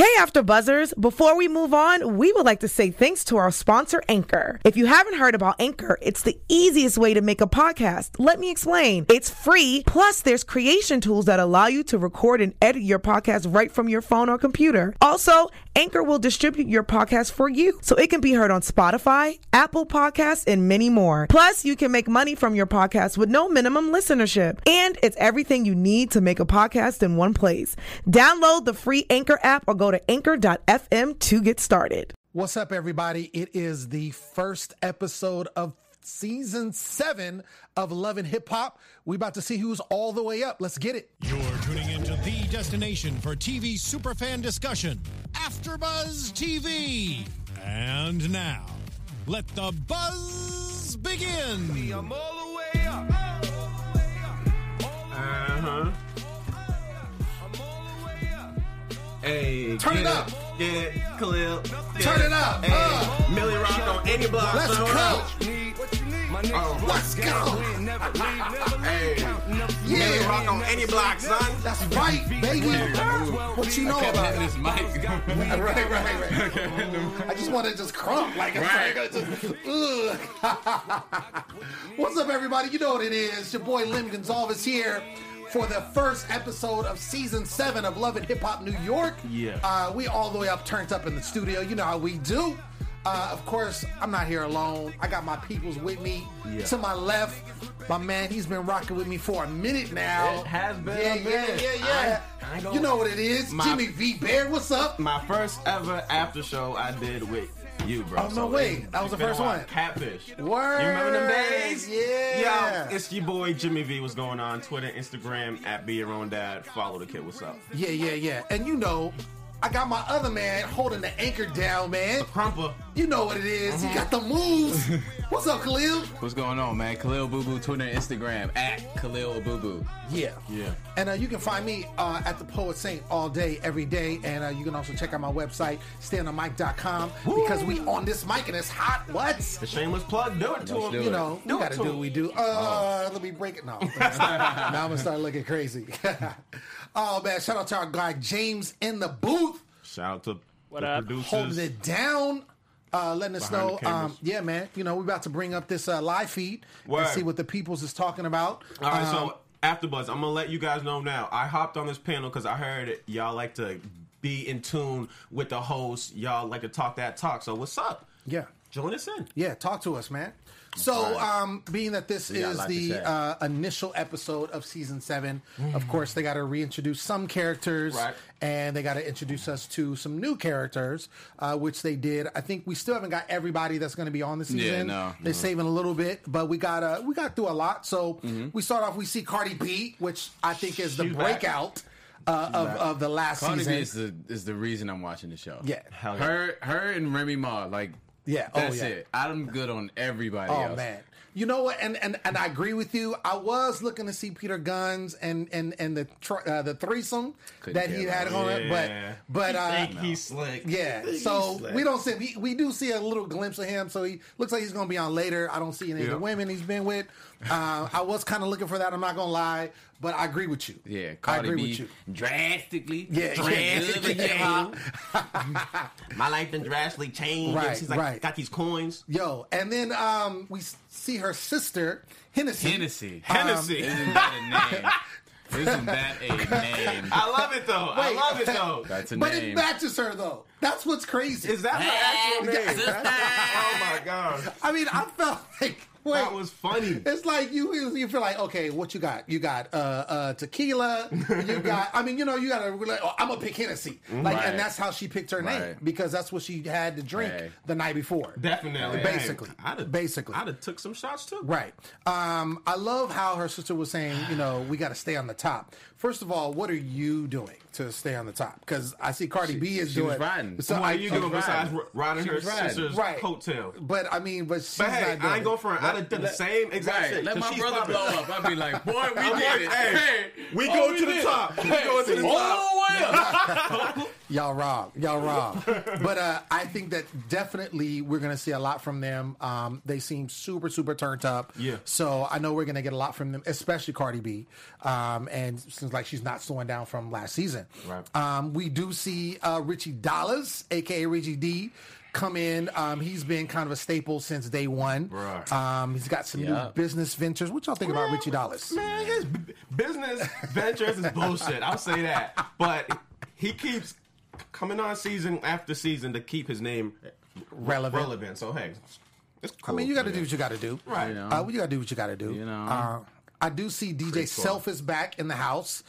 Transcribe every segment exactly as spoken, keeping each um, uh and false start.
Hey, After Buzzers. Before we move on, we would like to say thanks to our sponsor, Anchor. If you haven't heard about Anchor, it's the easiest way to make a podcast. Let me explain. It's free, plus there's creation tools that allow you to record and edit your podcast right from your phone or computer. Also, Anchor will distribute your podcast for you, so it can be heard on Spotify, Apple Podcasts, and many more. Plus, you can make money from your podcast with no minimum listenership. And it's everything you need to make a podcast in one place. Download the free Anchor app or go to anchor dot f m to get started. What's up, everybody? It is the first episode of season seven of Love and Hip Hop. We about to see who's all the way up. Let's get it. You're tuning into the destination for T V superfan discussion, AfterBuzz T V. And now, let the buzz begin. I'm all the way up. Uh-huh. Hey, turn it up. Get it, Khalil. Get turn it up. Hey, uh. Millie Rock on any block. Let's so go. Oh, let's go. Hey, yeah. Millie Rock on any block, son. That's right, baby. What you know about it? This mic. right, right, right. I just want to just crump like a right. just, What's up, everybody? You know what it is. Your boy Lim Gonzalez here for the first episode of season seven of Love and Hip Hop New York. Yeah. Uh, we all the way up, turned up in the studio. You know how we do. Uh, of course, I'm not here alone. I got my peoples with me. Yeah. To my left, my man, he's been rocking with me for a minute now. It has been yeah, a minute. Yeah, yeah, yeah. I, I you know what it is. My, Jimmy V. Baird, what's up? My first ever after show I did with you, bro. Oh, no so way. It, that was the first one. Catfish. Word. You remember them days? Yeah. Yo, it's your boy Jimmy V. What's going on? Twitter, Instagram, at Be Your Own Dad. Follow the kid. What's up? Yeah, yeah, yeah. And you know, I got my other man holding the anchor down, man. The crumper. You know what it is. Mm-hmm. He got the moves. What's up, Khalil? What's going on, man? Khalil Boo Boo, Twitter and Instagram, at Khalil Boo Boo. Yeah. Yeah. And uh, you can find me uh, at the Poet Saint all day, every day. And uh, you can also check out my website, stay on the mic dot com, because we on this mic and it's hot. What? The shameless plug. Do it to him. You it. know, do we got to do what we do. Uh, oh. Let me break it. No. Now I'm going to start looking crazy. Oh, man. Shout out to our guy, James, in the booth. Shout out to what the up? producers. Holding it down. Uh, letting us Behind know. Um, yeah, man. You know, we're about to bring up this uh, live feed Word. and see what the peoples is talking about. All right, um, so AfterBuzz, I'm going to let you guys know now. I hopped on this panel because I heard it, y'all like to be in tune with the host. Y'all like to talk that talk. So what's up? Yeah. Join us in. Yeah, talk to us, man. So, um, being that this Yeah, is like the uh, initial episode of season seven, mm. of course, they got to reintroduce some characters, right. and they got to introduce us to some new characters, uh, which they did. I think we still haven't got everybody that's going to be on the season. Yeah, no, They're no. saving a little bit, but we got uh, we got through a lot. So mm-hmm. we start off. We see Cardi B, which I think is the She's back. breakout uh, of of the last Cardi season. B is the is the reason I'm watching the show. Yeah, Hell yeah. her her and Remy Ma, like yeah, that's oh, yeah. it. I'm good on everybody Oh else. man. You know what? And, and and I agree with you. I was looking to see Peter Guns and and and the tr- uh, the threesome Couldn't that he care had about on it. it, but Yeah. but uh, Think he's slick. yeah. Think So he's slick. we don't see we, we do see a little glimpse of him. So he looks like he's going to be on later. I don't see any of Yeah. the women he's been with. Uh, I was kind of looking for that. I'm not gonna lie, but I agree with you. Yeah, I Cardi agree B with you. drastically, Yeah, Drastically yeah. My life done drastically changed. Right, She's like, right. got these coins. Yo, and then um, we see her sister Hennessy. Hennessy. Hennessy. Isn't that a name? Isn't that a name? I love it though. I Wait. love it though. That's a But name. it matches her though. That's what's crazy. Is that her actual name? sister. Oh my god. I mean, I felt like wait, That was funny. It's like you you feel like, okay, what you got? You got uh, uh, tequila. You got. I mean, you know, you got to. Like, oh, I'm gonna pick Hennessy. Like, Right. and that's how she picked her name Right. because that's what she had to drink Right. the night before. Definitely. Basically. I'd have, Basically. I'd have took some shots too. Right. Um, I love how her sister was saying, you know, we got to stay on the top. First of all, what are you doing to stay on the top? Because I see Cardi B is she doing. was riding. So What I, are you I- doing besides riding. riding She her was riding. sister's Right. coattail? But I mean, but she's But hey, not doing I ain't go it. for it. I'd have done the same exact Right, shit. let 'cause my she's brother popping. blow up. I'd be like, boy, we I'm did like, it. hey, Hey, we oh, go we to the did it. top. We Hey, go to the all top. the way up. Y'all wrong. Y'all wrong. But uh, I think that definitely we're going to see a lot from them. Um, they seem super, super turned up. Yeah. So I know we're going to get a lot from them, especially Cardi B. Um, and it seems like she's not slowing down from last season. Right. Um, we do see uh, Richie Dollars, a k a. Richie D, come in. Um, he's been kind of a staple since day one. Right. Um, he's got some Yeah. new business ventures. What y'all think about Richie Dollars? Man, his b- business ventures is bullshit. I'll say that. But he keeps coming on season after season to keep his name Relevant. relevant. So, hey, it's I cool. mean, you got to do what you got to do. Right. You know. Uh, you got to do what you got to do. You know. Uh, I do see D J Self is back in the house.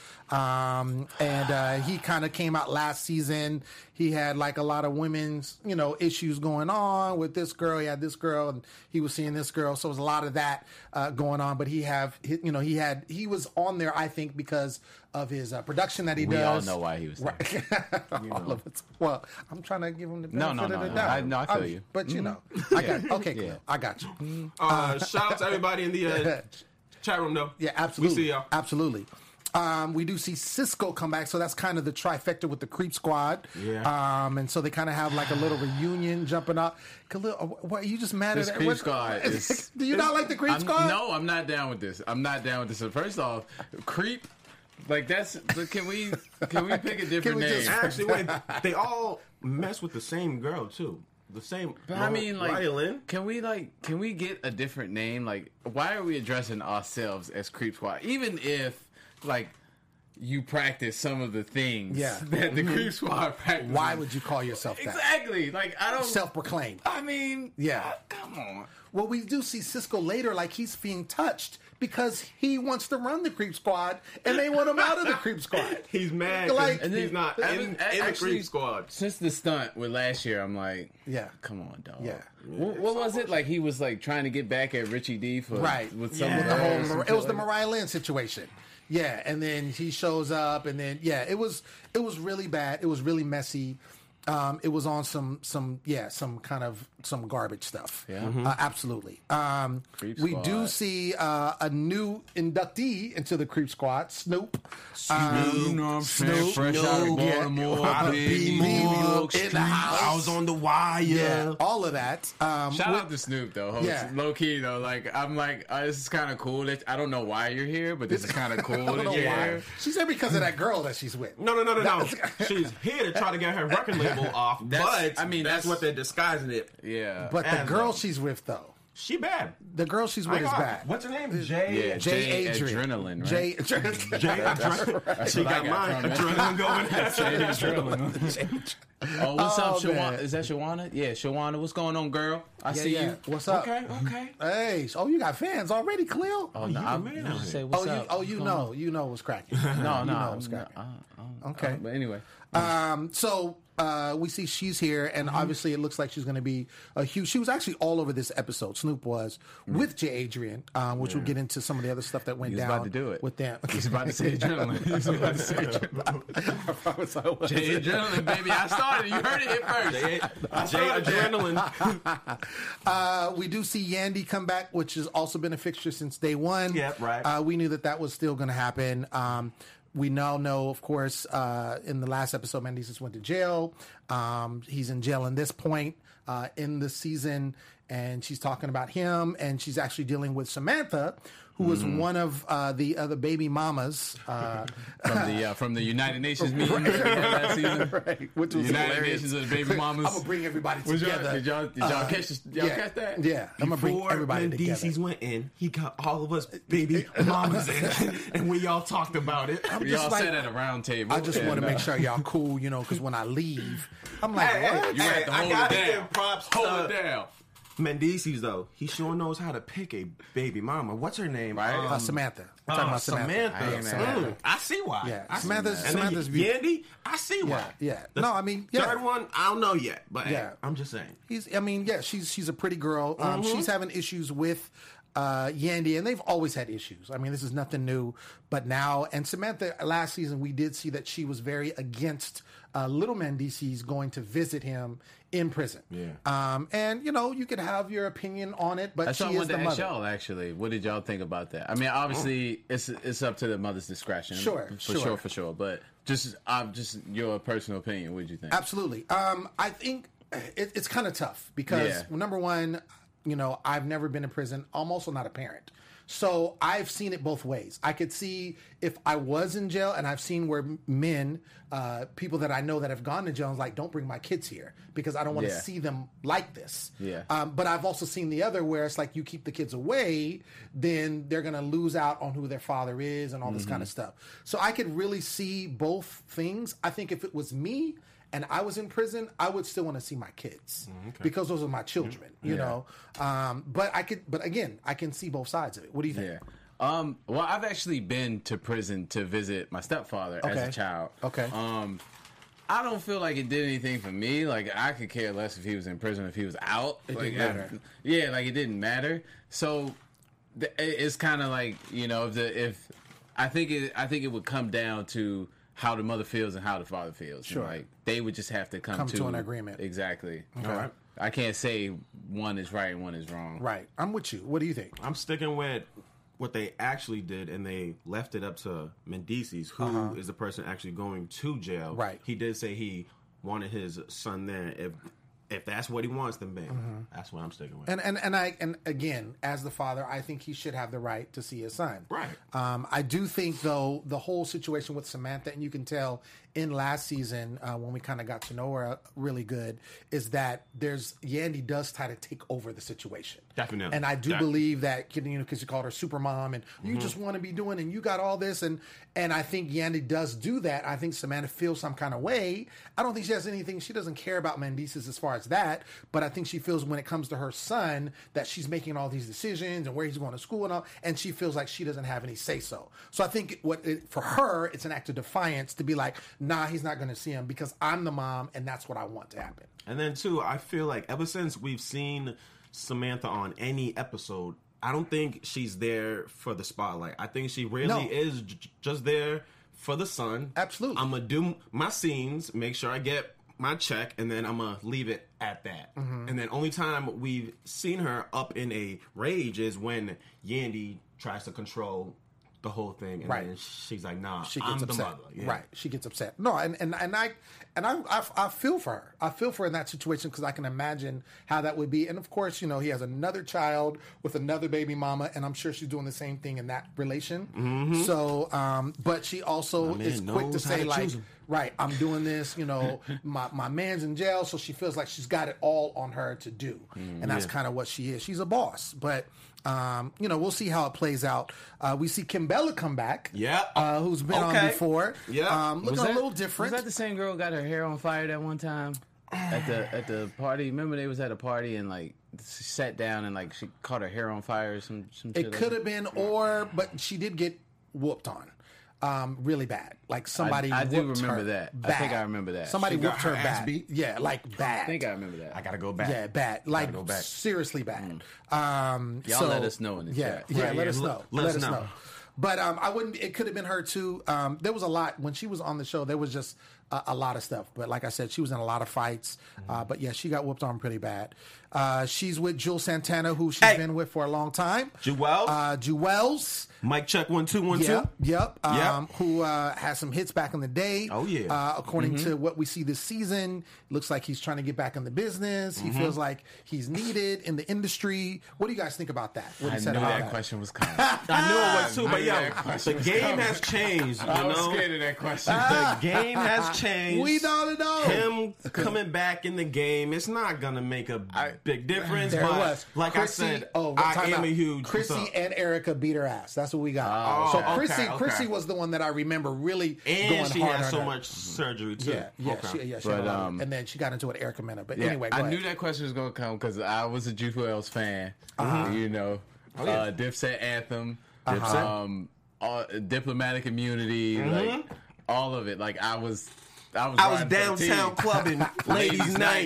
Um, and uh, he kind of came out last season. He had like a lot of women's, you know, issues going on with this girl. He had this girl and he was seeing this girl. So it was a lot of that uh, going on. But he have, he, you know, he had, he was on there, I think, because of his uh, production that he We does. all know why he was there. Right. All of it. Well, I'm trying to give him the No, benefit no, of the no, doubt. I- no, I feel I'm- you. But, you know, I got, okay, Yeah. cool. I got you. Uh, shout out to everybody in the uh, chat room, though. Yeah, absolutely. We see y'all. Absolutely. Um, we do see Cisco come back, so that's kind of the trifecta with the Creep Squad. Yeah. Um, and so they kind of have like a little reunion jumping up. Khalil, what, are you just mad This at Creep what- Squad is- Do you not like the Creep I'm, Squad? No, I'm not down with this. I'm not down with this. So first off, creep, like that's. Can we can we pick a different we name? just- Actually, wait, they all mess with the same girl, too. The same. But I mean, like, Rylan. can we like can we get a different name? Like, why are we addressing ourselves as Creep Squad? Even if like you practice some of the things Yeah. that the Creep Squad practices. Why would you call yourself that? Exactly. Like I don't. Self-proclaimed. I mean, Yeah. uh, come on. Well, we do see Cisco later, like he's being touched because he wants to run the Creep Squad, and they want him out of the Creep Squad. He's mad 'cause Like- And then- he's not I in, mean, in a- the actually, Creep Squad. Since the stunt with last year, I'm like, Yeah. come on, dog. Yeah. What, what was it like? He was like trying to get back at Richie D for Right. with some Yeah. of The the whole, whole. Mar- it was the Mariah Lynn situation. Yeah, and then he shows up, and then yeah, it was it was really bad. It was really messy. Um, it was on some some yeah some kind of some garbage stuff. Yeah. uh, absolutely. Um, Creep we Squad. do see uh, a new inductee into the Creep Squad, Snoop. You know what I'm saying? Fresh out of Snoop, yeah. Baltimore, Uh, big Big New New York York in street. the house. I was on the wire. Yeah, all of that. Um, Shout we- out to Snoop though. Host, Yeah. Low key though, like I'm like uh, this is kind of cool. That I don't know why you're here, but this is kind of cool I don't that know you're why. here. She's there because of that girl that she's with. No, no, no, no, no. That- She's here to try to get her record label off, That's- but I mean, that's, that's- what they're disguising it. Yeah, But the As girl though. she's with, though, She bad. the girl she's I with is got- bad. What's her name? Jay. yeah, Jay Jay Adrian. Adrenaline, right? Jay, Jay Adrenaline. She what I got got mine. from it. Adrenaline going. Jay Adrenaline. Oh, what's Oh, up, Shawana? man. Is that Shawana? Yeah, Shawana. What's going on, girl? I Yeah, see yeah. you. What's up? Okay, okay. Hey, oh, you got fans already, Cleo? Oh, no, you I the man out just here. say what's oh, you, up. oh, you What's know, you know what's cracking. going on? No, You no, know what's no, cracking. uh, uh, Okay. uh, but anyway, Um, so uh, we see she's here, and Mm-hmm. obviously it looks like she's going to be a huge. She was actually all over this episode. Snoop was with Jay Adrian, um, which we'll get into some of the other stuff that went Mm. He was down about to do it. with them. he's about to say adrenaline. He's about to say adrenaline. I promise I was. Jay Adrenaline, baby. I started. You heard it here first. Jay, Jay Adrenaline. Uh, we do see Yandy come back, which has also been a fixture since day one. Yep, right. Uh, we knew that that was still going to happen. Um, we now know, of course, uh, in the last episode, Mendeces went to jail. Um, he's in jail in this point uh, in the season, and she's talking about him, and she's actually dealing with Samantha, who was one of uh, the other baby mamas. Uh, From the uh, from the United Nations meeting last season. right, which was United hilarious. Nations of the baby mamas. I'm gonna bring everybody Was y'all- together. did y'all did y'all catch this, y'all yeah, catch that? Yeah, I'm gonna bring Before everybody Mendeces together. went in, he got all of us baby mamas in, and we all talked about it. I'm We just all like- sat at a round table. I just and, want to uh, make sure y'all cool, you know, because when I leave, I'm like, Hey, what? hey, You have to I hold gotta it down. give props to Hold it down. Mendeces, though. He sure knows how to pick a baby mama. What's her name? Right. Uh, Samantha. I'm talking Uh, about Samantha. Samantha. I ain't mad. Mm, I see why. Yeah, I see Samantha's- that. And then Samantha's beautiful. Yandy, I see why. Yeah, yeah. The No, I mean, yeah. Third one, I don't know yet, but hey, Yeah. I'm just saying. He's, I mean, yeah, she's she's a pretty girl. Um, Mhm. She's having issues with uh, Yandy, and they've always had issues. I mean, this is nothing new. But now, and Samantha, last season, we did see that she was very against uh, Little Mendices going to visit him in prison. Yeah. Um, and, you know, you could have your opinion on it, but That's she what I is wanted the to ask mother. y'all, actually. What did y'all think about that? I mean, obviously, it's it's up to the mother's discretion. Sure, For sure. sure, for sure. But just uh, just your personal opinion, what did you think? Absolutely. Um, I think it, it's kind of tough because, Yeah. number one, you know, I've never been in prison. I'm also not a parent. So I've seen it both ways. I could see if I was in jail, and I've seen where men, uh, people that I know that have gone to jail, and like, don't bring my kids here because I don't want to Yeah. see them like this. Yeah. Um, but I've also seen the other where it's like you keep the kids away, then they're going to lose out on who their father is and all this Mm-hmm. kind of stuff. So I could really see both things. I think if it was me, and I was in prison, I would still want to see my kids because those are my children, you Yeah. know. Um, but I could, but again, I can see both sides of it. What do you think? Yeah. Um, well, I've actually been to prison to visit my stepfather as Okay. a child. Okay. Um, I don't feel like it did anything for me. Like, I could care less if he was in prison, if he was out. It like, didn't matter. I- yeah, like it didn't matter. So th- it- it's kind of like, you know, if the if I think it, I think it would come down to how the mother feels and how the father feels. Sure. And, like they would just have to come, Come to an agreement. Exactly. Okay. right. I can't say one is right and one is wrong. Right. I'm with you. What do you think? I'm sticking with what they actually did, and they left it up to Mendices, who is the person actually going to jail. Right. He did say he wanted his son there. If if that's what he wants, then bam, that's what I'm sticking with. And and and I and again, as the father, I think he should have the right to see his son. Right. Um, I do think though the whole situation with Samantha, and you can tell in last season uh, when we kind of got to know her really good, is that there's Yandy does try to take over the situation. Definitely. And I do Def- believe that, you know, because you called her super mom, and you just want to be doing, and you got all this, and and I think Yandy does do that. I think Samantha feels some kind of way. I don't think she has anything. She doesn't care about Mendices as far as that, but I think she feels when it comes to her son that she's making all these decisions and where he's going to school and all, and she feels like she doesn't have any say so. So I think what it, for her, it's an act of defiance to be like, nah, he's not going to see him because I'm the mom, and that's what I want to happen. And then too, I feel like ever since we've seen Samantha on any episode, I don't think she's there for the spotlight. I think she really No. is j- just there for the son. Absolutely. I'm gonna do my scenes, make sure I get my check, and then I'm gonna leave it at that. Mm-hmm. And then only time we've seen her up in a rage is when Yandy tries to control the whole thing, and Right. then she's like, "Nah, She gets I'm upset. the mother." Yeah. Right. She gets upset. No, and, and, and I and I, I I feel for her. I feel for her in that situation because I can imagine how that would be. And of course, you know, he has another child with another baby mama, and I'm sure she's doing the same thing in that relation. Mm-hmm. So, um, but she also My is man quick to knows how say to like, choose 'em. right, I'm doing this. You know, my my man's in jail, so she feels like she's got it all on her to do, Mm, and that's kind of what she is. She's a boss, but. Um, you know, we'll see how it plays out. Uh, we see Kimbella come back. Yeah. Uh, who's been on Okay. before. Yeah. Um, looking Was a that- little different. Was that the same girl who got her hair on fire that one time at the at the party? Remember they was at a party and like she sat down and like she caught her hair on fire or some some shit It like could that? have been, or, but she did get whooped on. Um, really bad. Like somebody I do whooped remember her that. I bad. think I remember that. Somebody She got whooped her her ass bad. beat? Yeah, like bad. I think I remember that. I gotta go back. Yeah, bad. Like go back. seriously bad. Um, Y'all so- let us know in the yeah, chat. Yeah, Right, let yeah, us let- know. let Let us us know. know. But um, I wouldn't. It could have been her too. Um, there was a lot when she was on the show. There was just a, a lot of stuff. But like I said, she was in a lot of fights. Uh, but yeah, she got whooped on pretty bad. Uh, she's with Jules Santana, who she's Hey. been with for a long time. Jewels? Uh, Jewels. Mic check one two one two. Yep, yep. Um, Yep. Who uh, has some hits back in the day. Oh, yeah. Uh, according to what we see this season, looks like he's trying to get back in the business. He feels like he's needed in the industry. What do you guys think about that? What he I said knew about that question was coming. I knew it was too, but knew yo, that question the was game coming. has changed. You I was know, scared of that question. the game has changed. We don't know. Him coming back in the game, it's not gonna make a big difference. There but was. like Chrissy, I said, oh, I time am out. a huge. what's Chrissy up? and Erica beat her ass. That's what we got. Oh, so okay, Chrissy, okay. Chrissy was the one that I remember really and going she hard had on so her. much surgery too. Yeah, yeah, Okay. she, yeah. She But, had a lot of- um, and then she got into it, Erica Mena. But Yeah, anyway, go I ahead. knew that question was going to come because I was a Juice Wells fan. Uh-huh. You know, Oh, yeah. uh, Dipset Anthem, Dipset. um, all, diplomatic immunity, like all of it. Like I was, I was, I was riding for the downtown team. clubbing, ladies' night.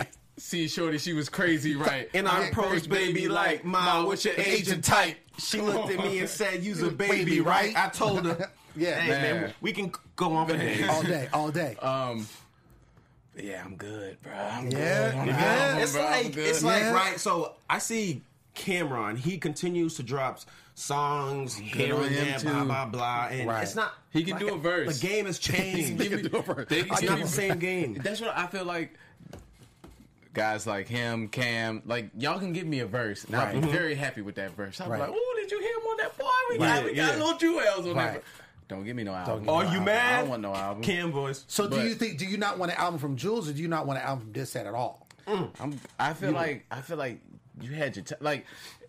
see Shorty, she was crazy, right? And I approached baby like, Ma, what's your agent type? She looked at me and said, you's a baby, right? I told her, Yeah, hey, man, Man. we can go on for days. all day, all day. Um, yeah, I'm good, bro. I'm Yeah, good on you the good? album, It's bro. I'm like good. it's like Yeah. right. So I see Cameron. He continues to drop songs here on and him there, too. blah blah blah, and Right. it's not. He can like do a verse. The game has changed. Give me- do a verse. They- It's give not me- the same game. That's what I feel like. Guys like him, Cam, like y'all can give me a verse, and I'll be Right. very happy with that verse. I'm Right. like, oh, did you hear him on that boy? We got, Right, we got yeah. little jewels on Right. that. Don't give me no album. give me Are no you album. mad? I don't want no album. Cam voice. So do but- you think? Do you not want an album from Jules, or do you not want an album from Dipset at all? I'm, I feel like I feel like you had your time. Like,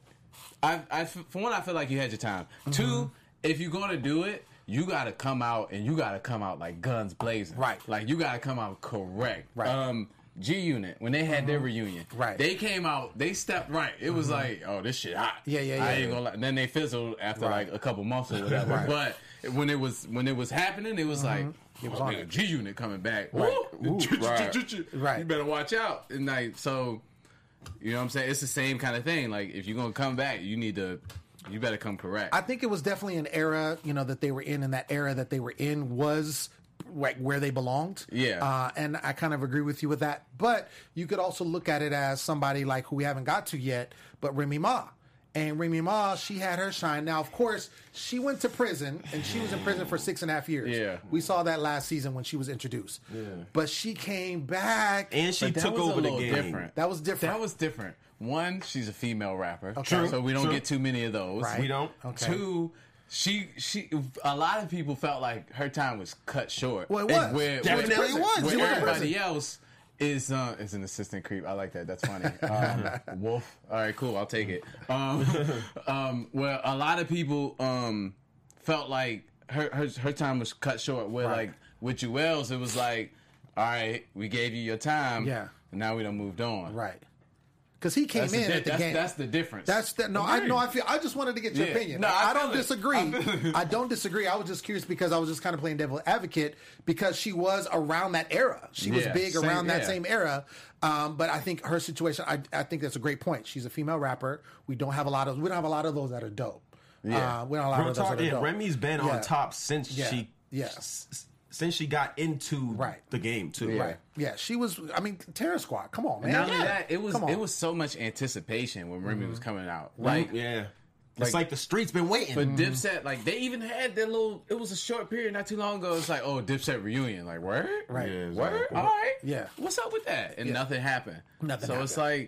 I, I, for one, I feel like you had your time. Mm-hmm. Two, if you're gonna do it, you gotta come out and you gotta come out like guns blazing. Right. Like you gotta come out correct. Right. Um, G Unit when they had their reunion, Right. They came out, they stepped right. It was like, oh, this shit hot. Yeah, yeah, I yeah. ain't gonna lie. And then they fizzled after Right. like a couple months or whatever. Right. But when it was when it was happening, it was like. It was oh, on nigga, it. G Unit coming back. Right. Woo! Right. Right. You better watch out. And like so, you know what I'm saying? It's the same kind of thing. Like if you're gonna come back, you need to, you better come correct. I think it was definitely an era, you know, that they were in, and that era that they were in was like where they belonged. Yeah. Uh, and I kind of agree with you with that. But you could also look at it as somebody like who we haven't got to yet, but Remy Ma. And Remy Ma, she had her shine. Now, of course, she went to prison, and she was in prison for six and a half years. Yeah. We saw that last season when she was introduced. Yeah. But she came back. And she But that took was a over the little game. different. That was different. That was different. One, she's a female rapper. True. So we don't True. get too many of those. Right. We don't. Okay. Two, she she a lot of people felt like her time was cut short. Well, it And was. Where, Definitely where, it was. Where She was in everybody prison. else is uh, is an assistant creep. I like that. That's funny. Um, Wolf. All right, cool. I'll take it. Um, um, where a lot of people um, felt like her, her her time was cut short. Where Right. like with Jewels, it was like, all right, we gave you your time. Yeah. And now we done moved on. Right. Because he came That's the, in di- at the that's, game. that's the difference. That's the, no, I Agreed. no, I feel. I just wanted to get your Yeah. opinion. No, I, I don't feel it. disagree. I feel it. I don't disagree. I was just curious because I was just kind of playing devil advocate because she was around that era. She was Yeah, big same- around that yeah. same era. Um, but I think her situation. I, I think that's a great point. She's a female rapper. We don't have a lot of. We don't have a lot of those that are dope. Yeah. Uh, we don't have a lot Real of those talk, that are yeah, dope. Remy's been Yeah. on top since Yeah. she Yeah. s- s- since she got into Right. the game too. Yeah. Right. Yeah. She was. I mean, Terror Squad. Come on, man. Not only Yeah. that, it was Come on. it was so much anticipation when Remy Mm-hmm. was coming out. Like Like yeah, like- it's like the streets been waiting. but Dipset, like they even had their little. It was a short period not too long ago. It's like, oh, Dipset reunion. Like word, Right. Yeah, it's word. like- All right, Yeah. What's up with that? And Yeah. nothing happened. Nothing So it's happened. like,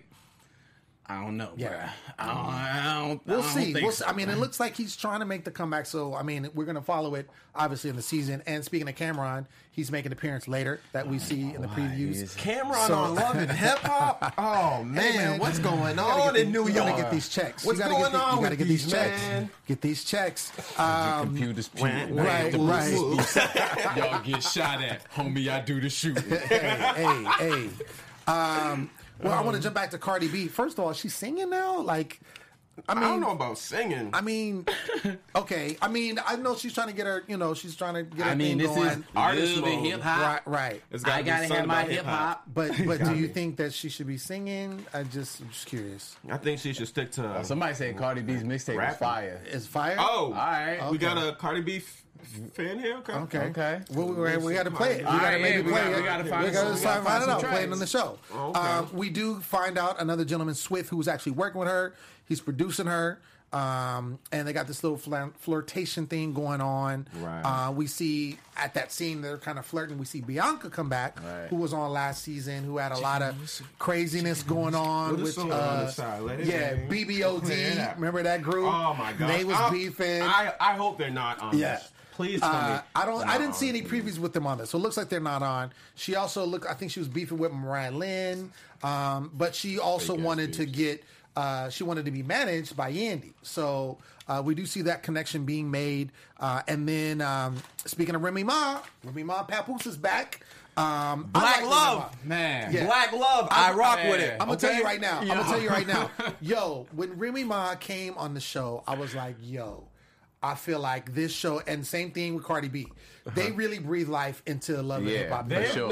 I don't know. Yeah. Yeah, I don't. I don't We'll I don't see. think We'll so. see. I mean, it looks like he's trying to make the comeback. So, I mean, we're going to follow it, obviously, in the season. And speaking of Cameron, he's making an appearance later that we see in the previews. is- Cameron So- on Love and Hip Hop. Oh man, Hey, man, what's going you gotta on get in the- New you York? gotta get these checks. What's you gotta going get the, on You gotta with get these these, checks. man? Get these checks. Um, Computers, When- people. right, when- right. Y'all get shot at, homie. I do the shooting. hey, hey, hey. Um, well, I want to jump back to Cardi B. First of all, she's singing now. Like, I I, mean, don't know about singing. I mean, okay. I mean, I know she's trying to get her. You know, she's trying to get her I mean, thing this going. is Artist little bit mode. hip hop. Right, right. It's gotta I be gotta something have my about hip hop. But but do you think that she should be singing? I just I'm just curious. I think she should stick to. Somebody said Cardi B's mixtape was Rapping. fire. Is fire? oh, All right. We Okay. got a Cardi B f- fan here. Okay. Okay. Okay. Well, we, we, we got to play it. We All got to right, maybe yeah, we play gotta- it. we gotta find We some- gotta we gotta find, find it some out. Play it tracks. on the show. Oh, okay. Um, we do find out another gentleman, Swift, who's actually working with her. He's producing her. Um, and they got this little flir- flirtation thing going on. Right. Uh, we see at that scene they're kind of flirting. We see Bianca come back, Right. who was on last season, who had a lot of craziness going on Put a with song uh, on the side. Let it yeah, ring. B B O D. Clear it out. Remember that group? Oh my god, they was I, beefing. I I hope they're not on. Yeah. this. Please tell me. Uh, I don't. they're I not didn't see on. any previews with them on this, so it looks like they're not on. She also looked. I think she was beefing with Mariah Lynn, um, but she also Fake ass wanted to beefs. get. Uh, she wanted to be managed by Yandy, so uh, we do see that connection being made. Uh, and then um, speaking of Remy Ma, Remy Ma Papoose is back. Um, I Black like Remy Love. Ma. Man. Yeah. Black Love. I rock with it. I'm gonna tell Okay. you right now. I'm Yeah. gonna tell you right now. Yo, when Remy Ma came on the show, I was like, yo, I feel like this show, and same thing with Cardi B. They really breathe life into Love and Yeah, Hip Hop. for They, sure. No,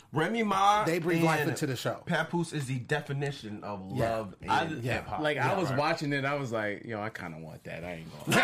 Remy Ma, They breathe and life into the show. Papoose is the definition of Yeah. love I, and yeah. hip hop. Like I Yeah, was right. watching it, I was like, yo, I kind of want that. I ain't gonna.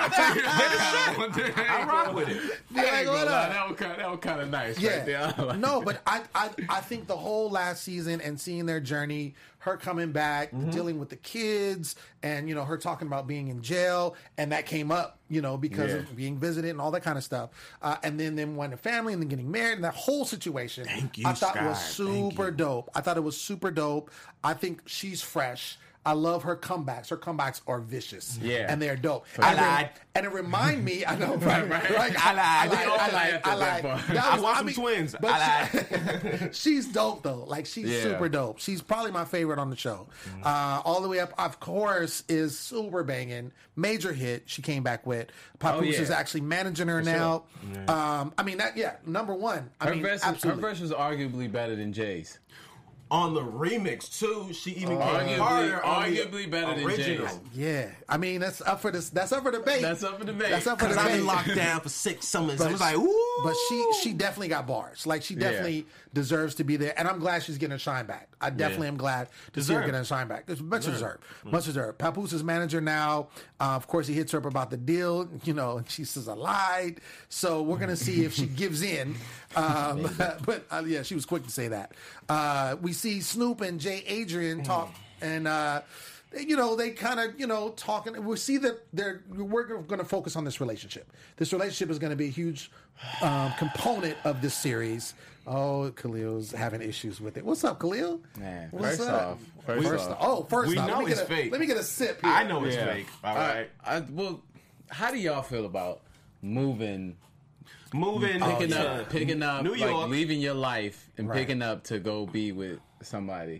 I rock with it. I Like, ain't gonna what lie. up? That was kind of, that was kind of nice Yeah. right there. I like No, that. but I, I I think the whole last season and seeing their journey, her coming back, Mm-hmm. dealing with the kids, and you know her talking about being in jail, and that came up, you know, because Yeah. of being visited and all that kind of stuff, uh, and then them wanting a family and then getting married and that whole situation. Thank you, I thought was Sky. Thank super you. dope. I thought it was super dope. I think she's fresh. I love her comebacks. Her comebacks are vicious. Yeah. And they're dope. I and, it- lied. and it remind me, I know, right, right, right. I lied. I We lied. all I lied. laughed I at that lied. part. That I was- watched I some mean, twins. but I she- she's dope though. Like she's Yeah. super dope. She's probably my favorite on the show. Uh, all the way up, of course, is super banging. Major hit. She came back with. Papoose yeah. is actually managing her now. Um, I mean that. Yeah, number one. I her mean, verse, absolutely. her verse was arguably better than Jay's. On the remix too, she even came Arguably- harder on the arguably better than original. Jay's. Yeah, I mean that's up for this. That's up for debate. That's up for debate. That's up for Because I've debate. been locked down for six summers. But I was like, ooh. But she she definitely got bars. Like she definitely deserves to be there, and I'm glad she's getting a shine back. I definitely Yeah. am glad to see her Deserved. getting a shine back. It's much deserved. Much deserved. Papoose is manager now. Uh, of course, he hits her up about the deal. You know, and she says I lied. So we're gonna see if she gives in. Um, but uh, yeah, she was quick to say that. Uh, we see Snoop and Jay Adrian talk, and. Uh, you know, they kind of, you know, talking. We see that they're, we're going to focus on this relationship. This relationship is going to be a huge um, component of this series. Oh, Khalil's having issues with it. What's up, Khalil? Man, What's first up? off, first First off, off- oh, first We off, know let me it's get a, fake. Let me get a sip here. I know it's Yeah. fake. All I- right. I, well, how do y'all feel about moving, Moving picking to up, picking up, New like York. leaving your life and Right. picking up to go be with somebody?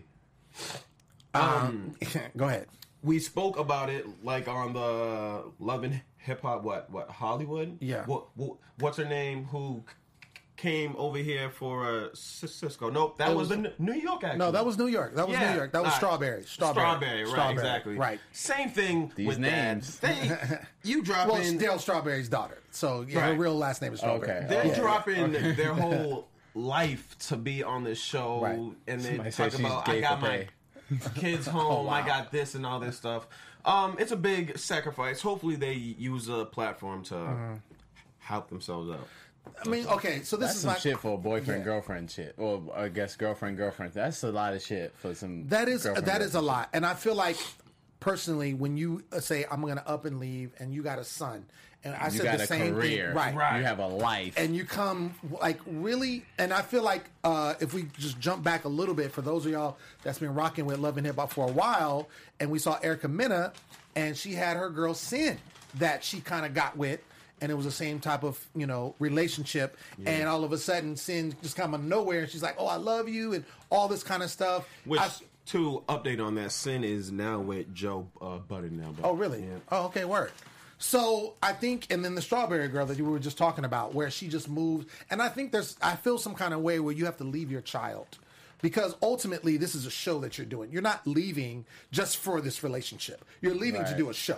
Um, go ahead. We spoke about it like on the Love and Hip Hop. What? What? Hollywood? Yeah. What? what what's her name? Who c- came over here for uh, Cis- Cisco? Nope, that It was, was- the N- New York. Actually, No, that was New York. That was Yeah. New York. That was All right. Strawberry. Strawberry. Strawberry. Right. Strawberry. Exactly. Right. Same thing These with names. that. They, you dropping. Well, it's Dale Strawberry's daughter. So yeah, her Right. real last name is Strawberry. Okay. They're Yeah. dropping their whole life to be on this show, Right. and then Somebody said talking she's about gay I got for my pay. kids Oh, home, I got this and all this stuff. Um, it's a big sacrifice. Hopefully, they use a platform to Mm-hmm. help themselves out. I mean, okay, so this That's is some my shit for a boyfriend Yeah. girlfriend shit, or I guess girlfriend girlfriend. That's a lot of shit for some. That is girlfriend, that is a girlfriend lot, and I feel like personally, when you uh, say I'm going to up and leave, and you got a son, and I shit. You said got the a same career, thing, right? Right. You have a life, And you come like really, and I feel like uh, if we just jump back a little bit, for those of y'all that's been rocking with Love and Hip Hop for a while, and we saw Erica Mena, and she had her girl Sin that she kind of got with. And it was the same type of, you know, relationship. And all of a sudden, Sin just come out of nowhere. And she's like, oh, I love you. And all this kind of stuff. Which, I- to update on that, Sin is now with Joe uh, Budden now. But, oh, really? Yeah. Oh, okay, word. So I think, and then the Strawberry Girl that you were just talking about, where she just moved. And I think there's, I feel some kind of way where you have to leave your child. Because ultimately, this is a show that you're doing. You're not leaving just for this relationship. You're leaving to Right. do a show.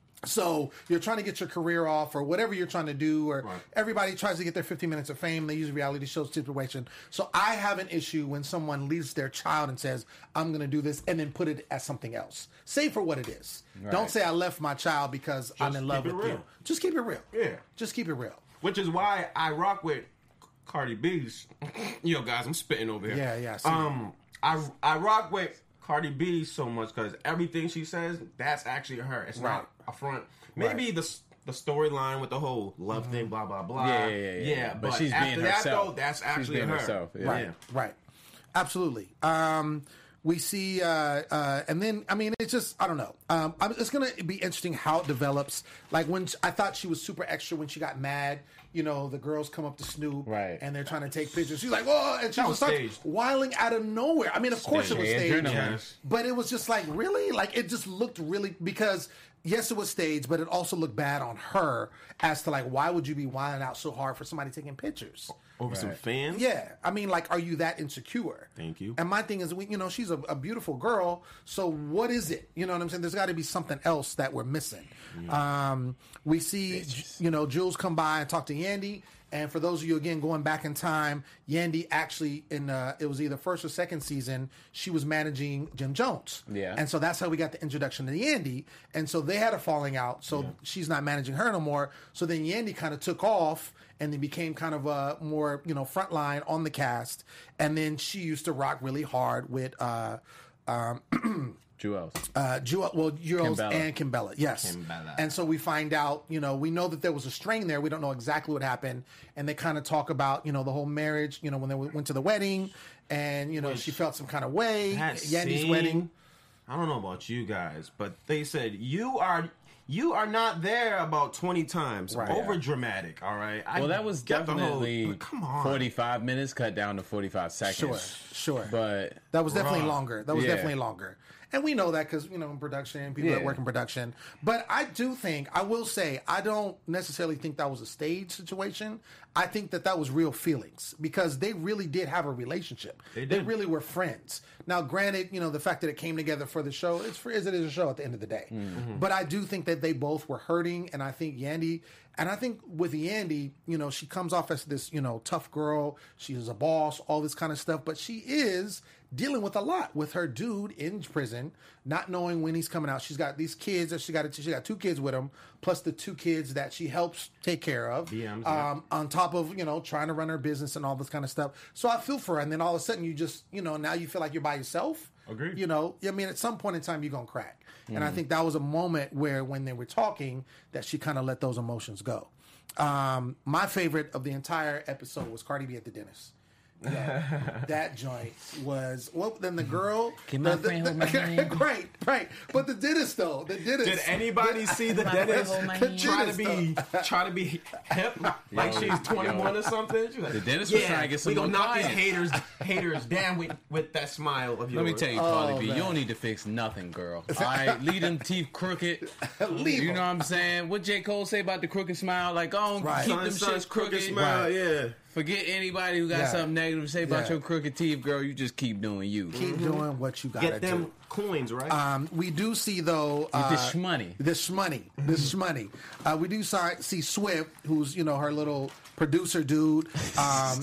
So you're trying to get your career off or whatever you're trying to do, or Right. everybody tries to get their fifteen minutes of fame. They use a reality show situation. So I have an issue when someone leaves their child and says, I'm going to do this, and then put it as something else. Say for what it is. Right. Don't say I left my child because I'm in love keep it with you. real. Just keep it real. Yeah. Just keep it real. Which is why I rock with Cardi B's. Yo, guys, I'm spitting over here. Yeah, yeah, I see Um, I I rock with Cardi B so much because everything she says, that's actually her. It's Right. not a front. Maybe Right. the the storyline with the whole love thing, blah blah blah. Yeah, yeah, yeah, yeah. but, But she's after being that herself. though, that's She's actually being her. herself, yeah. Right, right. Absolutely. Um, we see, uh, uh, and then, I mean, it's just, I don't know. Um, I'm, it's going to be interesting how it develops. Like, when sh- I thought she was super extra when she got mad, you know, the girls come up to Snoop Right. and they're trying to take pictures. She's like, whoa, and she That just was starts staged. wiling out of nowhere. I mean, of course it was Staged. staged. Adrenaline. Yes. But it was just like, really? Like, it just looked really, because yes, it was staged, but it also looked bad on her as to like, why would you be wilding out so hard for somebody taking pictures? Over some fans. Yeah, I mean, like, are you that insecure? Thank you. And my thing is, we, you know, she's a, a beautiful girl. So what is it? You know what I'm saying? There's got to be something else that we're missing. Um, we see, you know, Jules come by and talk to Yandy, And for those of you, again, going back in time, Yandy actually, in uh, it was either first or second season, she was managing Jim Jones. Yeah. And so that's how we got the introduction to Yandy. And so they had a falling out. So yeah. she's not managing her no more. So then Yandy kind of took off and then became kind of a more, you know, frontline on the cast. And then she used to rock really hard with... Uh, um, Jewels. Uh, Jewel, well, Jewels Kimbella. and Kimbella, yes. Kimbella. And so we find out, you know, we know that there was a strain there. We don't know exactly what happened. And they kind of talk about, you know, the whole marriage, you know, when they went to the wedding and, you know, Which, she felt some kind of way. That Yandy's scene, wedding. I don't know about you guys, but they said, you are... You are not there about twenty times. Right. Over dramatic, all right? I Well, that was get the whole- definitely come on. forty-five minutes cut down to forty-five seconds. Sure, sure. But That was definitely Bruh. longer. That was Yeah. definitely longer. And we know that because, you know, in production, people that Yeah. work in production. But I do think, I will say, I don't necessarily think that was a stage situation. I think that that was real feelings because they really did have a relationship. They They did. really were friends. Now, granted, you know, the fact that it came together for the show, it's for, it is a show at the end of the day. Mm-hmm. But I do think that they both were hurting. And I think Yandy, and I think with Yandy, you know, she comes off as this, you know, tough girl. She is a boss, all this kind of stuff. But she is dealing with a lot with her dude in prison, not knowing when he's coming out. She's got these kids that she got. She got two kids with him, plus the two kids that she helps take care of. D Ms, yeah. Um, on top of, you know, trying to run her business and all this kind of stuff. So I feel for her, and then all of a sudden you just, you know, now you feel like you're by yourself. Agreed. You know, I mean, at some point in time you're gonna crack, and I think that was a moment where when they were talking, that she kind of let those emotions go. Um, my favorite of the entire episode was Cardi B at the dentist. Yeah, that joint was well. Then the girl, Can my the, friend the, hold my hand? right, right. But the dentist though, the dentist. Did anybody see the My dentist hold my The hand. try to dentist, be try to be hip like Yo, she's twenty-one yo. or something? She's like, The dentist was yeah, trying to get some we gonna more knock these clients." haters haters down with with that smile of yours. let me tell you, Oh, Cardi B, man. you don't need to fix nothing, girl. All right, leave them teeth crooked. Leave You them. know what I'm saying? What J. Cole say about the crooked smile? Like, oh, Right. keep Son, them son, shits crooked. smile, Right. yeah. Forget anybody who got Yeah. something negative to say about Yeah. your crooked teeth, girl. You just keep doing you. Keep doing what you gotta Get them do. coins, right? Um, we do see though uh, the shmoney. the shmoney, the shmoney. Uh, we do si- see Swift, who's you know her little producer dude, um,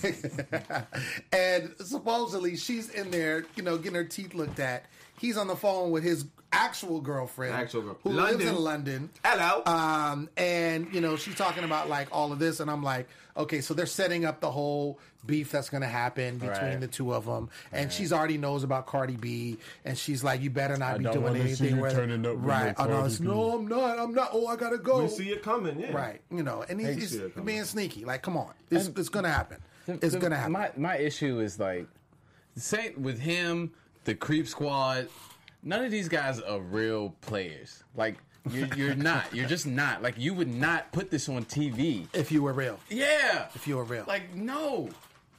and supposedly she's in there, you know, getting her teeth looked at. He's on the phone with his actual girlfriend, Actual girl- who lives London. in London. Hello. Um, and you know, she's talking about like all of this, and I'm like, okay, so they're setting up the whole beef that's going to happen between Right. the two of them, and she's already knows about Cardi B, and she's like, you better not I be don't doing wanna see anything you with turning up with right. no Oh no, Cardi it's, B. no, I'm not. I'm not. Oh, I gotta go. we see it coming, yeah. Right, you know, and Hate he's, to see it he's coming. being sneaky. Like, come on, it's, And- it's gonna happen. The- It's the- gonna happen. My my issue is like, say with him, the Creep Squad. None of these guys are real players. Like you're, you're not. You're just not. Like you would not put this on T V. If you were real, Yeah. if you were real, Like no,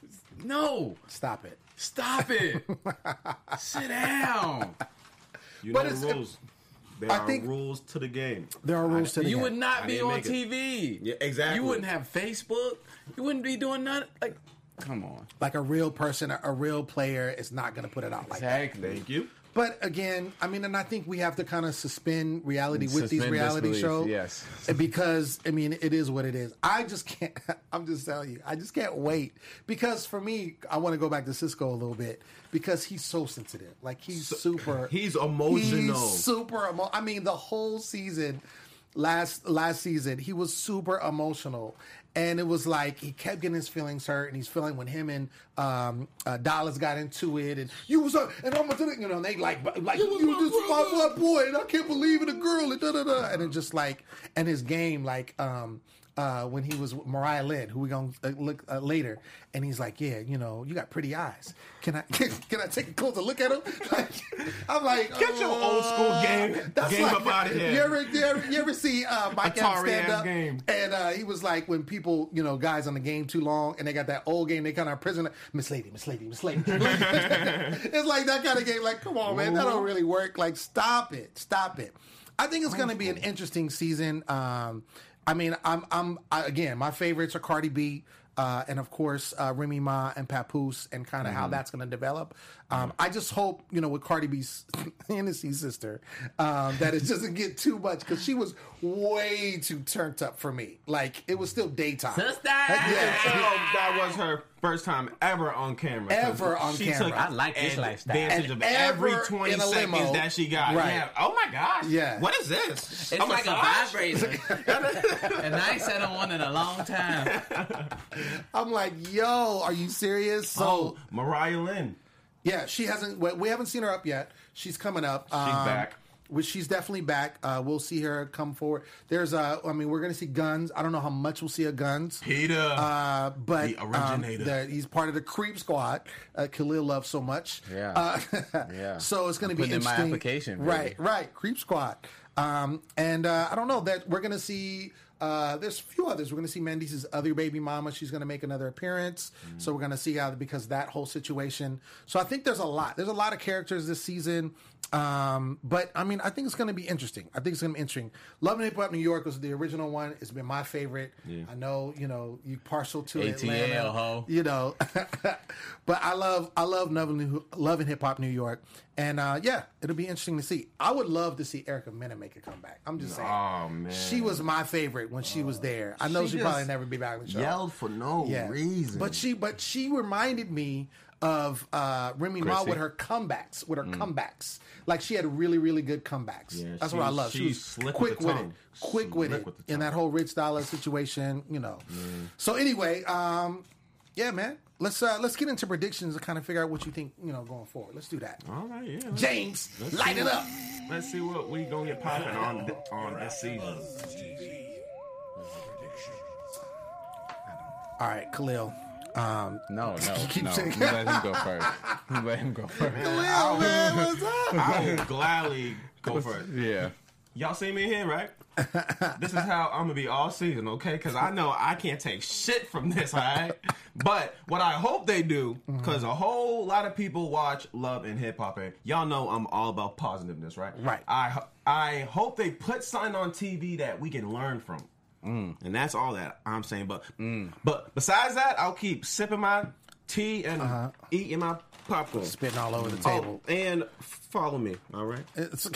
no. stop it. Stop it. Sit down. You But know it's- the rules. There I are think- rules to the game. There are rules to the You game. would not I be didn't on make it. T V. Yeah, exactly. You wouldn't have Facebook. You wouldn't be doing nothing. Like, come on. Like a real person, a, a real player is not gonna put it out like that. Exactly. Thank you. But again, I mean, and I think we have to kind of suspend reality with these Suspend reality disbelief, shows. yes. Because, I mean, it is what it is. I just can't, I'm just telling you, I just can't wait. Because for me, I want to go back to Cisco a little bit because he's so sensitive. Like, he's super. he's emotional. He's super emo- I mean, the whole season, last last season, he was super emotional. And it was like he kept getting his feelings hurt, and he's feeling when him and um, uh, Dallas got into it, and you was uh, and I'm gonna, you know, and they like like you, you just my, my boy, and I can't believe it, a girl, and da da da, and it just like and his game like um, uh, when he was with Mariah Lynn, who we gonna uh, look uh, later, and he's like, yeah, you know, you got pretty eyes. Can I can, can I take a closer look at him? Like, I'm like, Get your old school game- game up outta here. You ever, you ever, you ever see uh, Mike Epps Atari stand ass up? game. And uh, he was like, when people, you know, guys on the game too long, and they got that old game, they kind of prison, Miss Lady, Miss Lady, Miss Lady. It's like that kind of game. Like, come on, man, that don't really work. Like, stop it, stop it. I think it's going to be an interesting season. Um, I mean, I'm, I'm I, again, my favorites are Cardi B. uh, and of course uh, Remy Ma and Papoose, and kind of mm-hmm. how that's going to develop. Um, I just hope, you know, with Cardi B's Hennessy sister, um, that it doesn't get too much, because she was way too turned up for me. Like, it was still daytime. Sister! Yeah, so that was her first time ever on camera. Ever on she camera. Took I like this lifestyle. advantage of And every ever twenty in a seconds limo. that she got. Right. Yeah. Oh my gosh. Yeah. What is this? It's oh like gosh. a vibrator. And I ain't sat on one in a long time. I'm like, yo, are you serious? So, Oh, Mariah Lynn. yeah, she hasn't. We we haven't seen her up yet. She's coming up. She's back. Which she's definitely back. Uh, we'll see her come forward. There's, uh, I mean, we're going to see Guns. I don't know how much we'll see of Guns. Peter. Uh, but The originator. Um, the, he's part of the Creep Squad. Uh, Khalil loves so much. Yeah. Uh, Yeah. So it's going to be Putting in my interesting. application, baby. Right, right. Creep Squad. Um, and uh, I don't know that we're going to see. Uh, there's a few others. We're going to see Mendes' other baby mama. She's going to make another appearance. Mm. So we're going to see how, because of that whole situation. So I think there's a lot. There's a lot of characters this season. Um, but I mean, I think it's going to be interesting. I think it's going to be interesting. Love and Hip Hop New York was the original one. It's been my favorite. Yeah. I know, you know, you partial to A T L, Atlanta, ho. you know, but I love, I love Love and, Love and Hip Hop New York. And uh, yeah, it'll be interesting to see. I would love to see Erica Mena make a comeback. I'm just saying. Oh man. She was my favorite when she was there. I know She she probably just never be back on the show. Yelled for no Yeah. reason. But she but she reminded me of uh, Remy Ma Chrissy. with her comebacks, with her comebacks. Like, she had really, really good comebacks. Yeah, That's she- what I love. She she's was slick quick with the with it. tongue. Quick with Slick it. with the In tongue. that whole Rich Dollar situation, you know. So anyway, um, yeah, man. Let's uh, let's get into predictions and kind of figure out what you think, you know, going forward. Let's do that. All right, yeah. let's- James, let's light see it what- up. Let's see what we gonna get popping on th- on this season. All right, Khalil. Um, No, no, Keep no. saying- You let him go first. You let him go first. Khalil, man, what's up? I will gladly go for it. Yeah. Y'all see me here, right? This is how I'm gonna be all season, okay? Because I know I can't take shit from this, all right? But what I hope they do, because a whole lot of people watch Love and Hip Hop, and y'all know I'm all about positiveness, right? Right. I ho- I hope they put something on T V that we can learn from, mm. and that's all that I'm saying. But mm. but besides that, I'll keep sipping my tea and Uh-huh. eating my popcorn, Spitting all over the Oh, table. and follow me, all right? It's-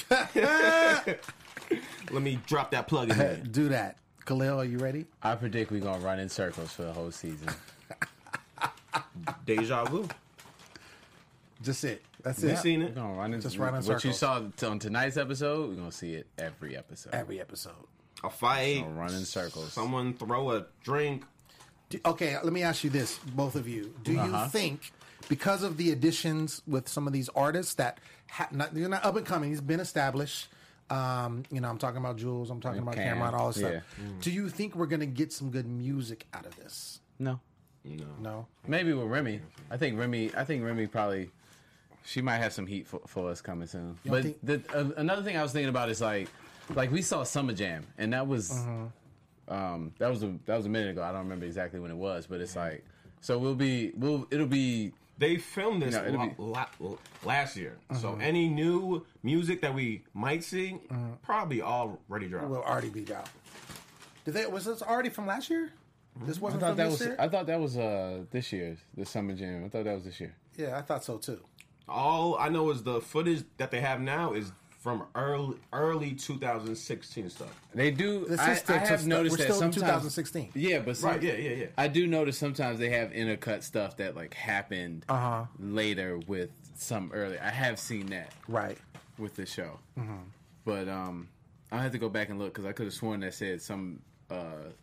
Let me drop that plug in there. do that. Khalil, are you ready? I predict we're going to run in circles for the whole season. Deja vu. Just it. That's You it. seen We're it? going to run in Just run in What you circles. saw t- on tonight's episode, we're going to see it every episode. Every episode. A fight. Gonna run in circles. Someone throw a drink. Do- okay, let me ask you this, both of you. Do Uh-huh. you think, because of the additions with some of these artists that ha- not, they're not up and coming, he's been established. Um, you know, I'm talking about Jules, I'm talking about Cam, Cameron, all this stuff. yeah. Do you think we're going to get some good music out of this? No. No. No? Maybe with Remy. I think Remy. I think Remy probably. She might have some heat for, for us coming soon. don't But think- the, uh, another thing I was thinking about is like, like we saw Summer Jam, and that was, um, that was a that was a minute ago. I don't remember exactly when it was, but it's like, so we'll be, we'll it'll be. They filmed this No, it'll la- be- la- last year. So any new music that we might see, probably already dropped. Will already be out. Did they, was this already from last year? This I wasn't thought from that this was. year? I thought that was uh this year's the Summer Jam. I thought that was this year. Yeah, I thought so too. All I know is the footage that they have now is from early early two thousand sixteen stuff. They do. This I, is still I have just- noticed we're that still in sometimes. twenty sixteen. Yeah, but some, Right, yeah, yeah, yeah. I do notice sometimes they have intercut stuff that like happened Uh-huh. later with some early. I have seen that Right. with the show, but um, I had to go back and look because I could have sworn that said some uh,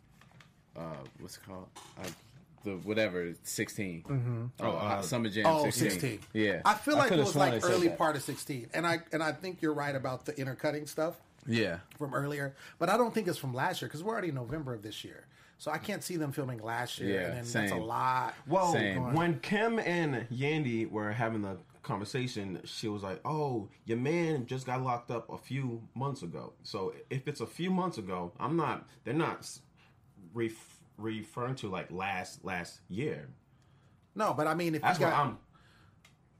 uh, what's it called? Uh, the whatever sixteen. Mm-hmm. Oh, uh, Summer Jam. Oh, sixteen. sixteen. Yeah, I feel like it coulda was sworn like it said early that. part of sixteen. And I and I think you're right about the intercutting stuff Yeah, from earlier. But I don't think it's from last year because we're already in November of this year. So I can't see them filming last year. Yeah, and then that's a same. lot. Well, Same. when Kim and Yandy were having the conversation, she was like, "Oh, your man just got locked up a few months ago. So if it's a few months ago, I'm not. They're not ref- referring to like last last year. No, but I mean, if That's you what got, I'm.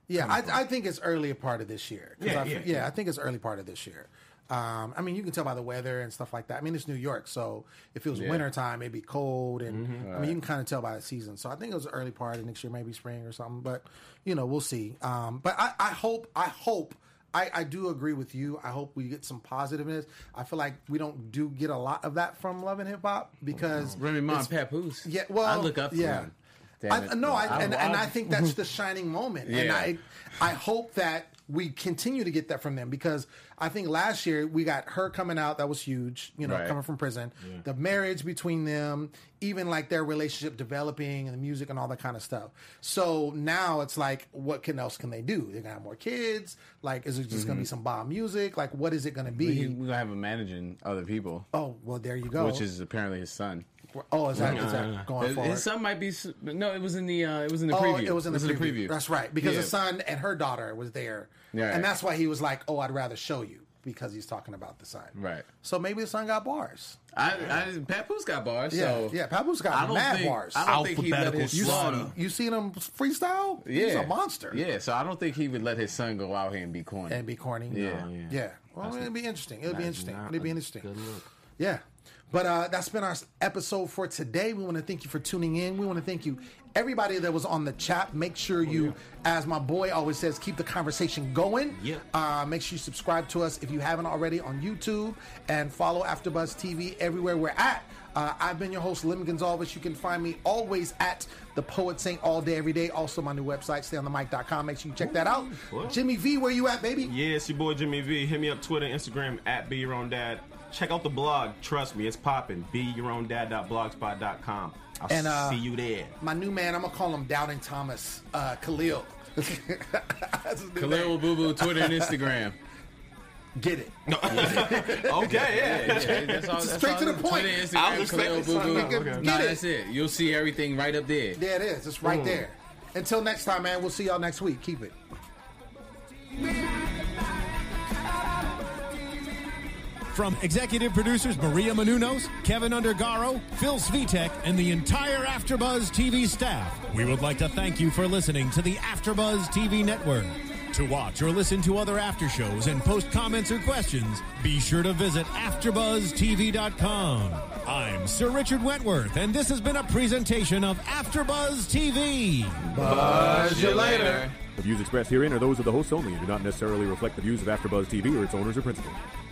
Yeah, I, I think it's early part of this year. Yeah, I, yeah, yeah, I think it's early part of this year. Um, I mean, you can tell by the weather and stuff like that. I mean, it's New York, so if it was Yeah. wintertime, it'd be cold. And Mm-hmm. I mean, you can kind of tell by the season. So I think it was the early part of next year, maybe spring or something. But, you know, we'll see. Um, but I, I hope, I hope, I, I do agree with you. I hope we get some positiveness. I feel like we don't do get a lot of that from Love and Hip Hop because Remy Ma it's- and Papoose. Yeah, well, I look up to yeah. them. Damn I, it. no, I, I- and, I- and I think that's the shining moment, and Yeah. I, I hope that we continue to get that from them because I think last year we got her coming out, that was huge, you know, Right. coming from prison, the marriage between them, even like their relationship developing and the music and all that kind of stuff. So now it's like, what can else can they do? They're gonna have more kids. Like, is it just gonna be some Bob music? Like, what is it gonna He- be? We're gonna have him managing other people, Oh, well, there you go. which is apparently his son. oh, is that, is that going His, forward? his son might be. s- No, it was in the. Uh, it was in the Oh, preview. it was in the, preview. preview. That's right, because Yeah. the son and her daughter was there, Yeah. and that's why he was like, "Oh, I'd rather show you," because he's talking about the son. Right. So maybe the son got bars. I, I Papoose got bars. Yeah, so yeah. Papoose I got don't mad think, bars. I don't think he let Alphabetical his you, son. you seen him freestyle? Yeah, He's a monster. Yeah, so I don't think he would let his son go out here and be corny. And be corny. Yeah. yeah. yeah. Well, it'd be interesting. It'll be interesting. not It'll be a interesting. good look. Yeah. But uh, that's been our episode for today. We want to thank you for tuning in. We want to thank you, everybody that was on the chat. Make sure you, as my boy always says, keep the conversation going. Yep. Uh, make sure you subscribe to us if you haven't already on YouTube and follow AfterBuzz T V everywhere we're at. Uh, I've been your host, Lim Gonzalez. You can find me always at The Poet Saint all day, every day. Also, my new website, stay on the mic dot com. Make sure you check that out. What? Jimmy V, where you at, baby? Yeah, it's your boy Jimmy V. Hit me up Twitter, Instagram at Be Your Own Dad. Check out the blog. Trust me, it's popping. Be your own dad dot blogspot dot com. I'll And, uh, see you there. My new man, I'm going to call him Doubting Thomas, uh, Khalil. That's his new Khalil name. Boo Boo, Twitter and Instagram. Get it. Okay, yeah. Yeah, that's all, that's Straight all to the it is. point. Twitter, I was Instagram, Khalil expecting Boo Boo. something. Okay. Nah, Get it. that's it. You'll see everything right up there. There it is. It's right there. Until next time, man. We'll see y'all next week. Keep it. From executive producers Maria Menounos, Kevin Undergaro, Phil Svitek, and the entire AfterBuzz T V staff, we would like to thank you for listening to the AfterBuzz T V network. To watch or listen to other after shows and post comments or questions, be sure to visit after buzz T V dot com. I'm Sir Richard Wentworth, and this has been a presentation of AfterBuzz T V. Buzz you later. The views expressed herein are those of the hosts only and do not necessarily reflect the views of AfterBuzz T V or its owners or principals.